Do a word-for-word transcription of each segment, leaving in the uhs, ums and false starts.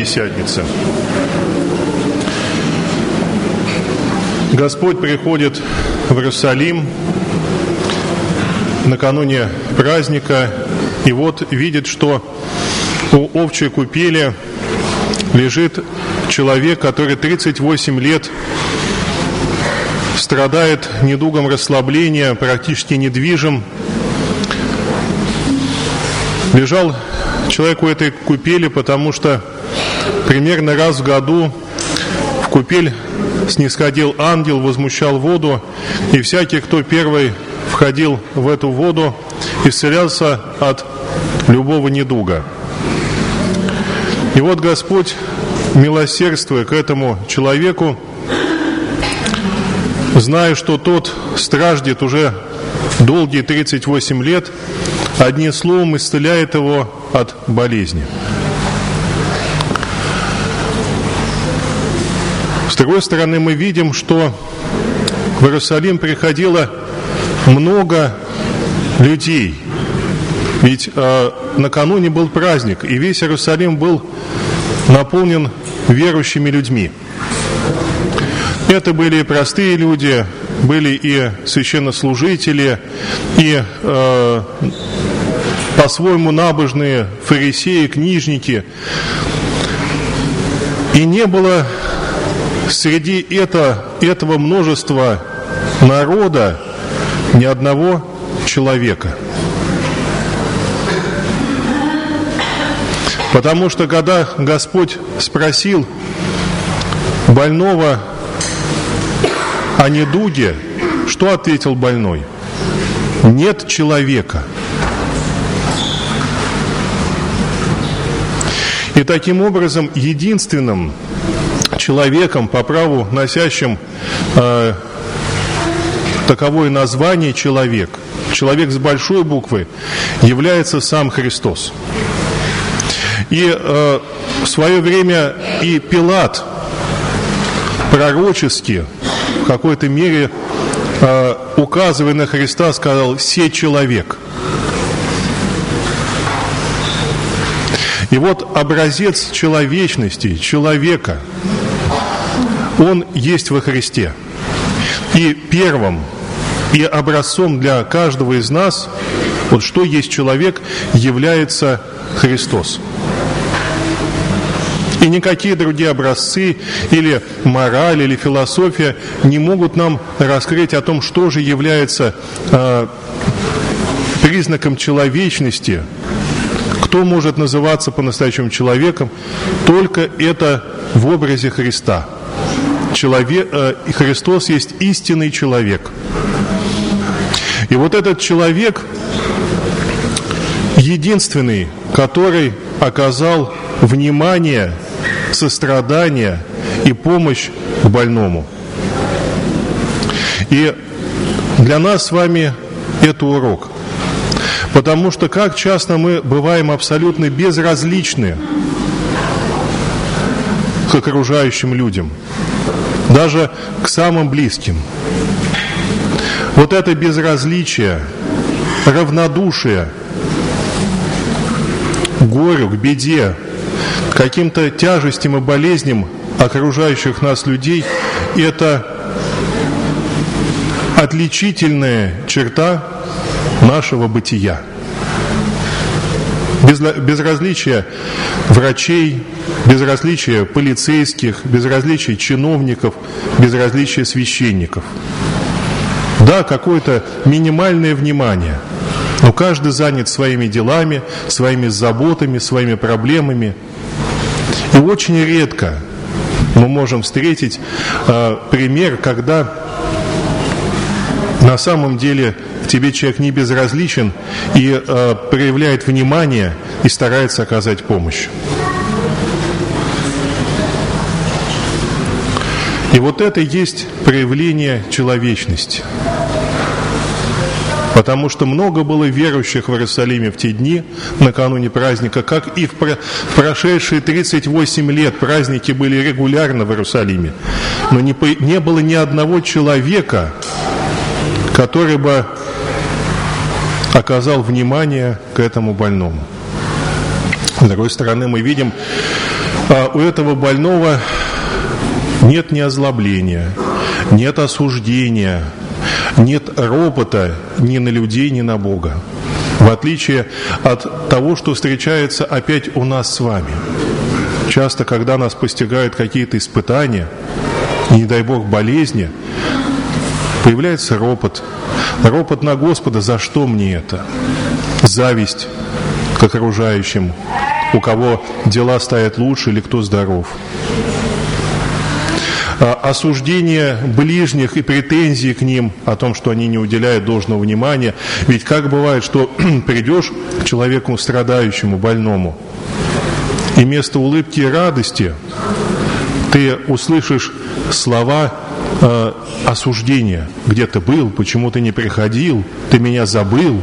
Пятидесятницы. Господь приходит в Иерусалим накануне праздника, и вот видит, что у овчей купели лежит человек, который тридцать восемь лет страдает недугом расслабления, практически недвижим. Лежал человек у этой купели, потому что примерно раз в году в купель снисходил ангел, возмущал воду, и всякий, кто первый входил в эту воду, исцелялся от любого недуга. И вот Господь, милосердствуя к этому человеку, зная, что тот страждет уже долгие тридцать восемь лет, одним словом исцеляет его от болезни. С другой стороны, мы видим, что в Иерусалим приходило много людей. Ведь э, накануне был праздник, и весь Иерусалим был наполнен верующими людьми. Это были и простые люди, были и священнослужители, и э, по-своему набожные фарисеи, книжники. И не было среди это, этого множества народа ни одного человека. Потому что когда Господь спросил больного о недуге, что ответил больной? Нет человека. И таким образом единственным человеком, по праву носящим э, таковое название человек, человек с большой буквы, является сам Христос. И э, в свое время и Пилат пророчески, в какой-то мере, э, указывая на Христа, сказал: «Се человек». И вот образец человечности, человека, он есть во Христе. И первым, и образцом для каждого из нас, вот что есть человек, является Христос. И никакие другие образцы, или мораль, или философия не могут нам раскрыть о том, что же является э, признаком человечности, кто может называться по-настоящему человеком. Только это в образе Христа. Человек, э, и Христос есть истинный человек. И вот этот человек единственный, который оказал внимание, сострадание и помощь к больному. И для нас с вами это урок. Потому что как часто мы бываем абсолютно безразличны к окружающим людям, даже к самым близким. Вот это безразличие, равнодушие к горю, к беде, к каким-то тяжестям и болезням окружающих нас людей, это отличительная черта нашего бытия. Безразличие врачей, безразличие полицейских, безразличие чиновников, безразличие священников. Да, какое-то минимальное внимание, но каждый занят своими делами, своими заботами, своими проблемами. И очень редко мы можем встретить э, пример, когда на самом деле тебе человек не безразличен и э, проявляет внимание и старается оказать помощь. И вот это и есть проявление человечности. Потому что много было верующих в Иерусалиме в те дни, накануне праздника, как и в прошедшие тридцать восемь лет праздники были регулярно в Иерусалиме. Но не, не было ни одного человека, который бы оказал внимание к этому больному. С другой стороны, мы видим, а у этого больного нет ни озлобления, нет осуждения, нет ропота ни на людей, ни на Бога. В отличие от того, что встречается опять у нас с вами. Часто, когда нас постигают какие-то испытания, не дай Бог болезни, появляется ропот. Ропот на Господа: за что мне это? Зависть к окружающим, у кого дела стоят лучше или кто здоров. Осуждение ближних и претензии к ним о том, что они не уделяют должного внимания. Ведь как бывает, что придешь к человеку страдающему, больному, и вместо улыбки и радости ты услышишь слова э, осуждения. Где ты был, почему ты не приходил, ты меня забыл.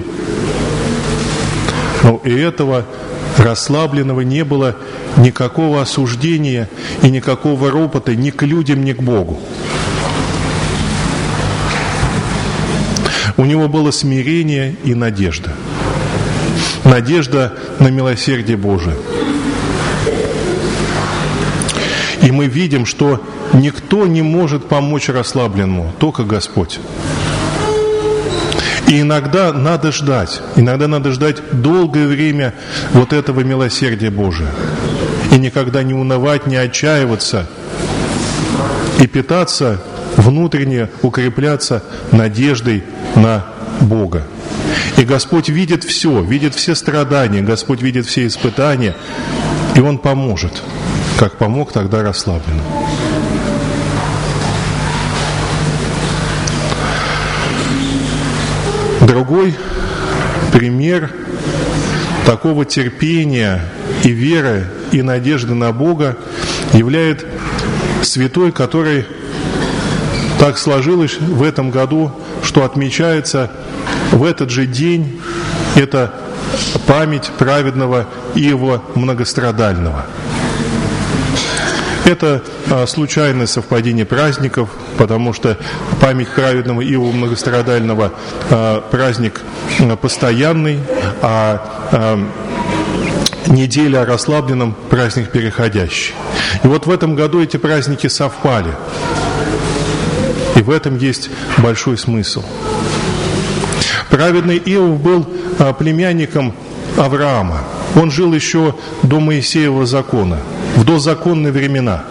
Но и этого расслабленного не было никакого осуждения и никакого ропота ни к людям, ни к Богу. У него было смирение и надежда. Надежда на милосердие Божие. И мы видим, что никто не может помочь расслабленному, только Господь. И иногда надо ждать, иногда надо ждать долгое время вот этого милосердия Божия. И никогда не унывать, не отчаиваться, и питаться внутренне, укрепляться надеждой на Бога. И Господь видит все, видит все страдания, Господь видит все испытания, и Он поможет, как помог тогда расслабленному. Другой пример такого терпения и веры, и надежды на Бога является святой, который так сложилось в этом году, что отмечается в этот же день. Это память праведного Иова Многострадального. Это а, случайное совпадение праздников, потому что память праведного Иова Многострадального а, праздник а, постоянный, а, а неделя о расслабленном праздник переходящий. И вот в этом году эти праздники совпали. И в этом есть большой смысл. Праведный Иов был а, племянником Авраама. Он жил еще до Моисеева закона, в дозаконные времена.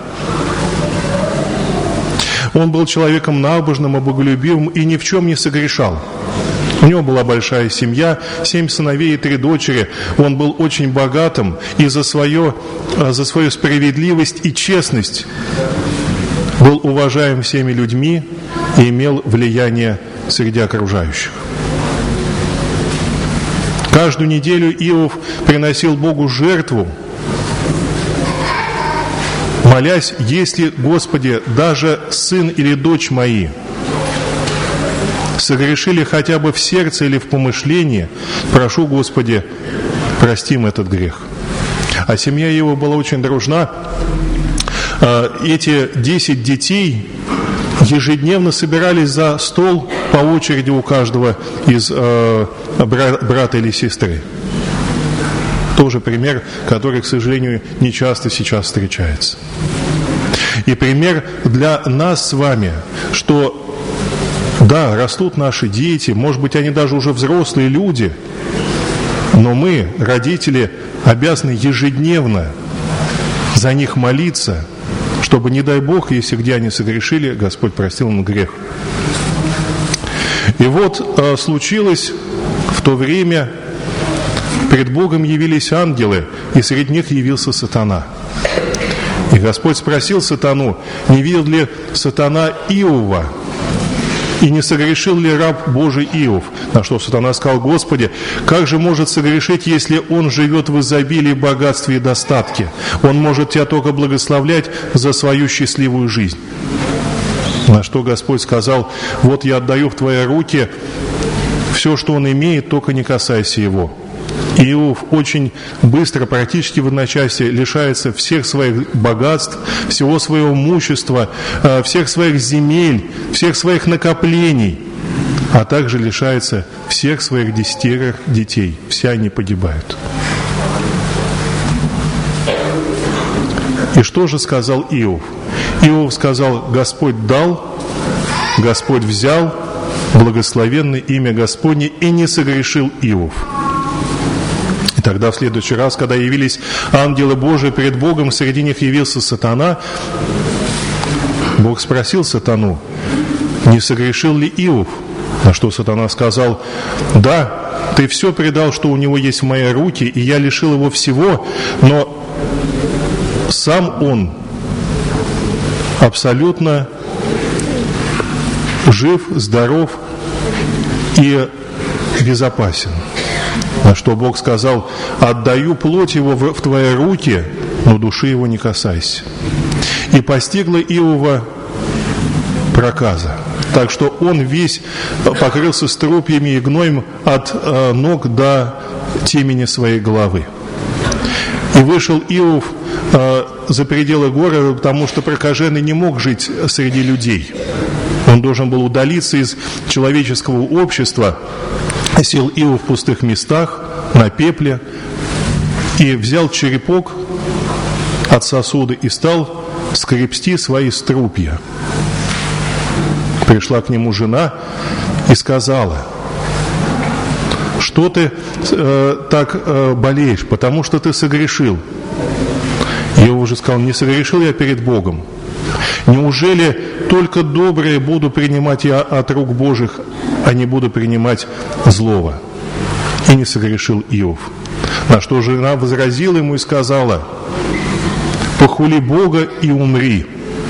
Он был человеком набожным и боголюбивым и ни в чем не согрешал. У него была большая семья, семь сыновей и три дочери. Он был очень богатым и за, свое, за свою справедливость и честность был уважаем всеми людьми и имел влияние среди окружающих. Каждую неделю Иов приносил Богу жертву, молясь: если, Господи, даже сын или дочь мои согрешили хотя бы в сердце или в помышлении, прошу, Господи, прости им этот грех. А семья его была очень дружна. Эти десять детей ежедневно собирались за стол по очереди у каждого из э, брата или сестры. Тоже пример, который, к сожалению, не часто сейчас встречается. И пример для нас с вами, что да, растут наши дети, может быть, они даже уже взрослые люди, но мы, родители, обязаны ежедневно за них молиться, чтобы, не дай Бог, если где они согрешили, Господь простил им грех. И вот э, случилось в то время, пред Богом явились ангелы, и среди них явился сатана. И Господь спросил сатану, не видел ли сатана Иова, и не согрешил ли раб Божий Иов? На что сатана сказал: Господи, как же может согрешить, если он живет в изобилии, богатстве и достатке? Он может Тебя только благословлять за свою счастливую жизнь. На что Господь сказал: вот я отдаю в Твои руки все, что он имеет, только не касайся его. Иов очень быстро, практически в одночасье, лишается всех своих богатств, всего своего имущества, всех своих земель, всех своих накоплений, а также лишается всех своих десятерых детей. Все они погибают. И что же сказал Иов? Иов сказал: Господь дал, Господь взял, благословенное имя Господне, и не согрешил Иов. И тогда в следующий раз, когда явились ангелы Божии перед Богом, среди них явился сатана, Бог спросил сатану: не согрешил ли Иов? На что сатана сказал: да, ты все предал, что у него есть в моей руке, и я лишил его всего, но сам он абсолютно жив, здоров и безопасен. На что Бог сказал: отдаю плоть его в, в твои руки, но души его не касайся. И постигла Иова проказа, так что он весь покрылся струпьями и гноем от э, ног до темени своей головы. И вышел Иов э, за пределы города, потому что прокаженный не мог жить среди людей. Он должен был удалиться из человеческого общества. Сел Иов в пустых местах, на пепле, и взял черепок от сосуда и стал скребсти свои струпья. Пришла к нему жена и сказала: что ты э, так э, болеешь, потому что ты согрешил. Иов уже сказал: не согрешил я перед Богом. Неужели только доброе буду принимать я от рук Божьих, а не буду принимать злого? И не согрешил Иов. На что жена возразила ему и сказала: похули Бога и умри.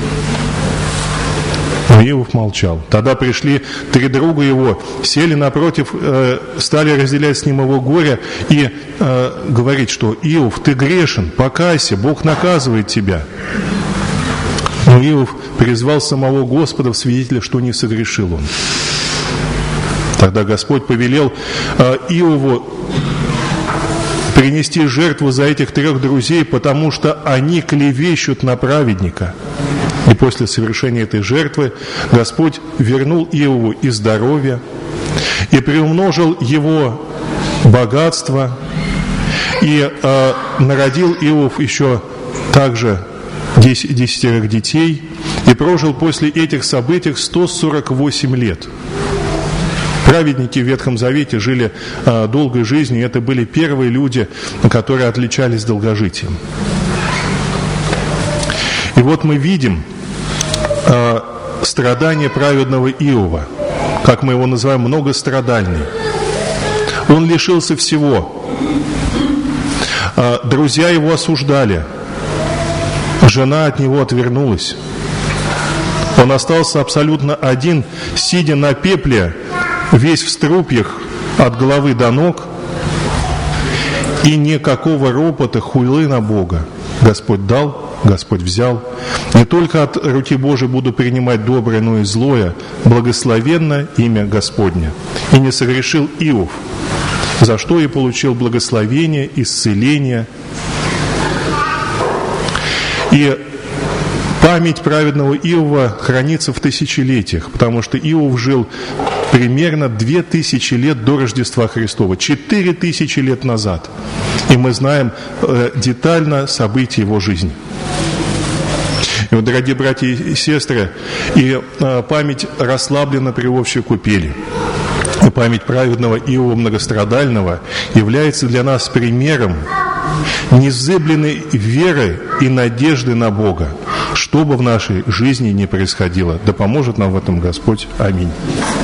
Но Иов молчал. Тогда пришли три друга его, сели напротив, э, стали разделять с ним его горе и э, говорить, что Иов, ты грешен, покайся, Бог наказывает тебя. Но Иов призвал самого Господа в свидетеля, что не согрешил он. Тогда Господь повелел э, Иову принести жертву за этих трех друзей, потому что они клевещут на праведника. И после совершения этой жертвы Господь вернул Иову и здоровье, и приумножил его богатство, и э, народил Иов еще также десятерых детей, и прожил после этих событий сто сорок восемь лет. Праведники в Ветхом Завете жили э, долгой жизнью, и это были первые люди, которые отличались долгожитием. И вот мы видим э, страдания праведного Иова, как мы его называем, многострадальный. Он лишился всего. Э, друзья его осуждали. Жена от него отвернулась. Он остался абсолютно один, сидя на пепле, весь в струпьях от головы до ног, и никакого ропота, хуйлы на Бога. Господь дал, Господь взял. Не только от руки Божией буду принимать доброе, но и злое. Благословенно имя Господне. И не согрешил Иов, за что и получил благословение, исцеление. И память праведного Иова хранится в тысячелетиях, потому что Иов жил примерно две тысячи лет до Рождества Христова, четыре тысячи лет назад. И мы знаем э, детально события его жизни. И вот, дорогие братья и сестры, и э, память расслаблена при общей купели. И память праведного Иова многострадального является для нас примером незыблемой веры и надежды на Бога, что бы в нашей жизни ни происходило. Да поможет нам в этом Господь. Аминь.